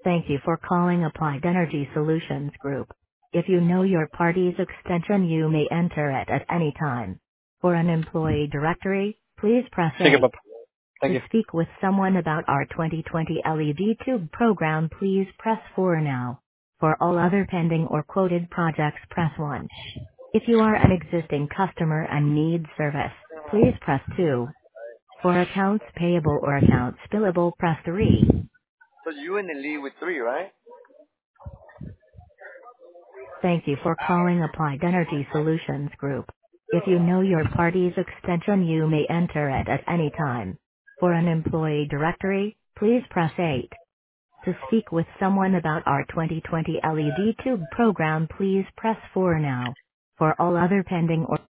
Thank you for calling Applied Energy Solutions Group. If you know your party's extension, you may enter it at any time. For an employee directory, please press ठीक है 8. पापा, thank To you. speak with someone about our 2020 LED Tube program, please press 4 now. For all other pending or quoted projects, press 1. If you are an existing customer and need service, please press 2. For accounts payable or accounts billable, press 3. So you and Lee with 3, right? Thank you for calling Applied Energy Solutions Group. If you know your party's extension, you may enter it at any time. For an employee directory, please press 8. To speak with someone about our 2020 LED Tube program, please press 4 now. For all other pending or